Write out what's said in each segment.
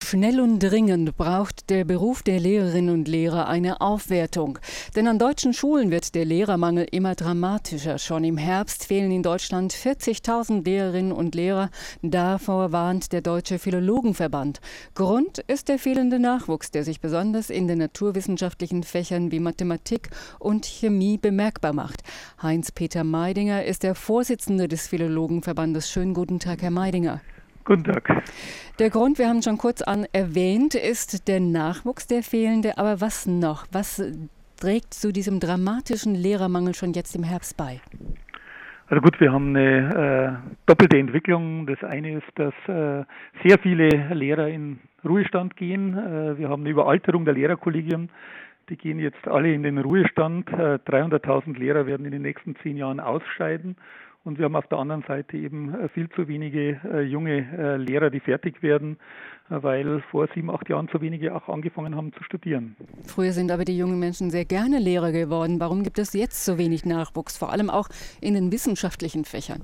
Schnell und dringend braucht der Beruf der Lehrerinnen und Lehrer eine Aufwertung. Denn an deutschen Schulen wird der Lehrermangel immer dramatischer. Schon im Herbst fehlen in Deutschland 40.000 Lehrerinnen und Lehrer. Davor warnt der Deutsche Philologenverband. Grund ist der fehlende Nachwuchs, der sich besonders in den naturwissenschaftlichen Fächern wie Mathematik und Chemie bemerkbar macht. Heinz-Peter Meidinger ist der Vorsitzende des Philologenverbandes. Schönen guten Tag, Herr Meidinger. Guten Tag. Der Grund, wir haben schon kurz erwähnt, ist der Nachwuchs, der fehlende. Aber was noch? Was trägt zu diesem dramatischen Lehrermangel schon jetzt im Herbst bei? Also gut, wir haben eine doppelte Entwicklung. Das eine ist, dass sehr viele Lehrer in Ruhestand gehen. Wir haben eine Überalterung der Lehrerkollegien. Die gehen jetzt alle in den Ruhestand. 300.000 Lehrer werden in den nächsten 10 Jahren ausscheiden. Und wir haben auf der anderen Seite eben viel zu wenige junge Lehrer, die fertig werden, weil vor 7, 8 Jahren zu wenige auch angefangen haben zu studieren. Früher sind aber die jungen Menschen sehr gerne Lehrer geworden. Warum gibt es jetzt so wenig Nachwuchs, vor allem auch in den wissenschaftlichen Fächern?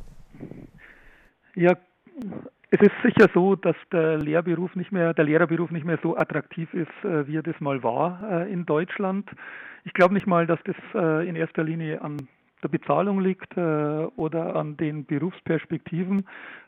Ja, es ist sicher so, dass der Lehrberuf nicht mehr so attraktiv ist, wie er das mal war in Deutschland. Ich glaube nicht mal, dass das in erster Linie an der Bezahlung liegt oder an den Berufsperspektiven,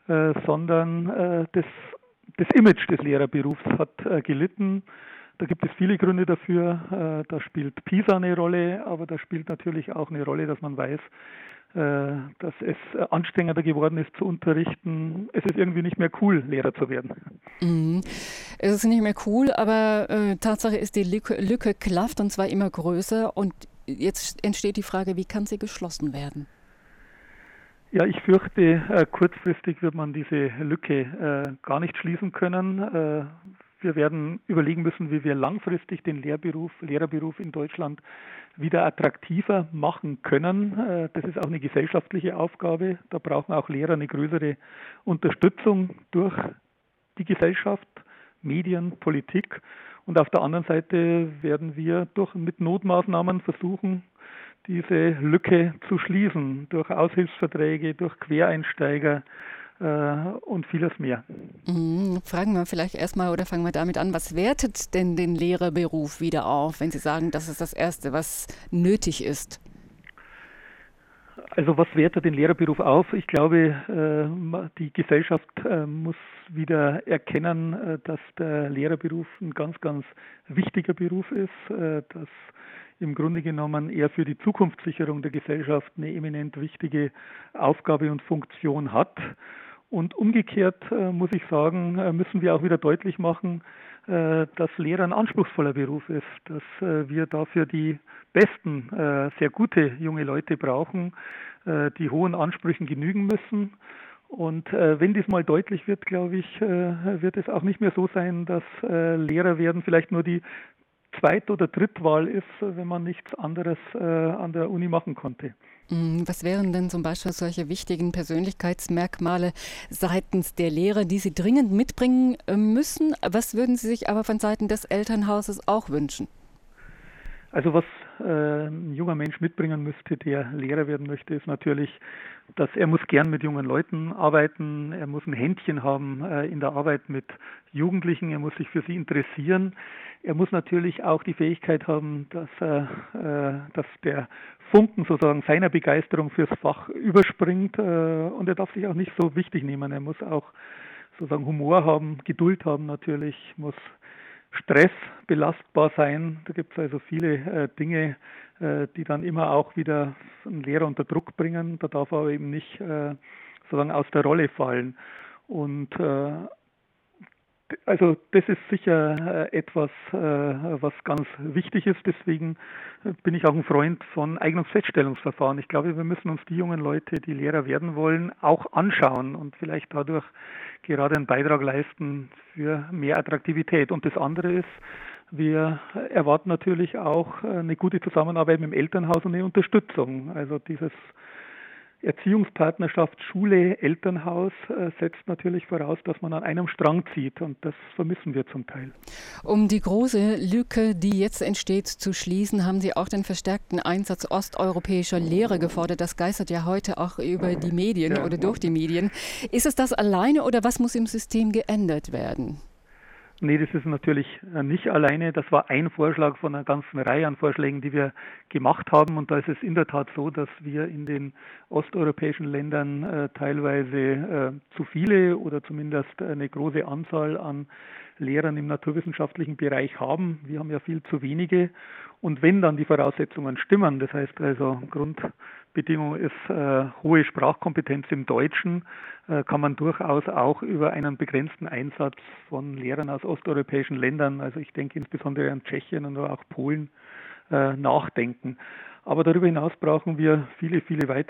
sondern das Image des Lehrerberufs hat gelitten. Da gibt es viele Gründe dafür. Da spielt PISA eine Rolle, aber da spielt natürlich auch eine Rolle, dass man weiß, dass es anstrengender geworden ist zu unterrichten. Es ist irgendwie nicht mehr cool, Lehrer zu werden. Mhm. Es ist nicht mehr cool, aber Tatsache ist, die Lücke klafft und zwar immer größer. Und jetzt entsteht die Frage, wie kann sie geschlossen werden? Ja, ich fürchte, kurzfristig wird man diese Lücke gar nicht schließen können. Wir werden überlegen müssen, wie wir langfristig den Lehrerberuf in Deutschland wieder attraktiver machen können. Das ist auch eine gesellschaftliche Aufgabe. Da brauchen auch Lehrer eine größere Unterstützung durch die Gesellschaft, Medien, Politik. Und auf der anderen Seite werden wir mit Notmaßnahmen versuchen, diese Lücke zu schließen, durch Aushilfsverträge, durch Quereinsteiger und vieles mehr. Fangen wir damit an, was wertet denn den Lehrerberuf wieder auf, wenn Sie sagen, das ist das Erste, was nötig ist? Also was wertet den Lehrerberuf auf? Ich glaube, die Gesellschaft muss wieder erkennen, dass der Lehrerberuf ein ganz, ganz wichtiger Beruf ist, dass im Grunde genommen er für die Zukunftssicherung der Gesellschaft eine eminent wichtige Aufgabe und Funktion hat. Und umgekehrt muss ich sagen, müssen wir auch wieder deutlich machen, dass Lehrer ein anspruchsvoller Beruf ist, dass wir dafür die besten, sehr gute junge Leute brauchen, die hohen Ansprüchen genügen müssen. Und wenn dies mal deutlich wird, glaube ich, wird es auch nicht mehr so sein, dass Lehrer werden vielleicht nur die Zweit- oder Drittwahl ist, wenn man nichts anderes an der Uni machen konnte. Was wären denn zum Beispiel solche wichtigen Persönlichkeitsmerkmale seitens der Lehrer, die Sie dringend mitbringen müssen? Was würden Sie sich aber von Seiten des Elternhauses auch wünschen? Also was ein junger Mensch mitbringen müsste, der Lehrer werden möchte, ist natürlich, dass er muss gern mit jungen Leuten arbeiten, er muss ein Händchen haben in der Arbeit mit Jugendlichen, er muss sich für sie interessieren. Er muss natürlich auch die Fähigkeit haben, dass der Funken sozusagen seiner Begeisterung fürs Fach überspringt und er darf sich auch nicht so wichtig nehmen. Er muss auch sozusagen Humor haben, Geduld haben natürlich, muss Stress belastbar sein. Da gibt es also viele Dinge, die dann immer auch wieder einen Lehrer unter Druck bringen. Da darf er aber eben nicht sozusagen aus der Rolle fallen. Und also das ist sicher etwas, was ganz wichtig ist. Deswegen bin ich auch ein Freund von Eignungsfeststellungsverfahren. Ich glaube, wir müssen uns die jungen Leute, die Lehrer werden wollen, auch anschauen und vielleicht dadurch gerade einen Beitrag leisten für mehr Attraktivität. Und das andere ist, wir erwarten natürlich auch eine gute Zusammenarbeit mit dem Elternhaus und eine Unterstützung. Also dieses Erziehungspartnerschaft Schule, Elternhaus setzt natürlich voraus, dass man an einem Strang zieht und das vermissen wir zum Teil. Um die große Lücke, die jetzt entsteht, zu schließen, haben Sie auch den verstärkten Einsatz osteuropäischer Lehrer gefordert. Das geistert ja heute auch über die Medien oder durch die Medien. Ist es das alleine oder was muss im System geändert werden? Nee, das ist natürlich nicht alleine. Das war ein Vorschlag von einer ganzen Reihe an Vorschlägen, die wir gemacht haben. Und da ist es in der Tat so, dass wir in den osteuropäischen Ländern teilweise zu viele oder zumindest eine große Anzahl an Lehrern im naturwissenschaftlichen Bereich haben. Wir haben ja viel zu wenige. Und wenn dann die Voraussetzungen stimmen, das heißt also Grundbedingung ist hohe Sprachkompetenz im Deutschen, kann man durchaus auch über einen begrenzten Einsatz von Lehrern aus osteuropäischen Ländern, also ich denke insbesondere an Tschechien und auch Polen, nachdenken. Aber darüber hinaus brauchen wir viele, viele weitere